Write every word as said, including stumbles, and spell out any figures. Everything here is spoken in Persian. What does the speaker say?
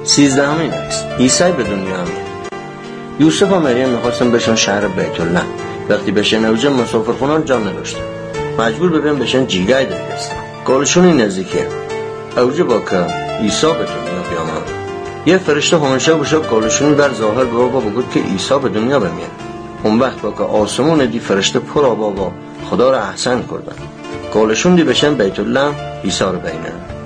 سیزدهمین عکس، عیسی به دنیا آمد. یوسف و مریم میخواستن بشن شهر بیت الله. وقتی بشن اوجه مسافرخونان جا نداشتن، مجبور ببین بشن جیگای دریستن. قولشون این نزدیکه اوجه با که عیسی به دنیا بیامد. یه فرشته همیشه بشه قولشون بر ظاهر به بابا بگود که عیسی به دنیا بمیاد. اون وقت با که آسمون دی فرشته پر بابا خدا را احسن کردن. قولشون دی بشن بیت الله عیسی رو بینن.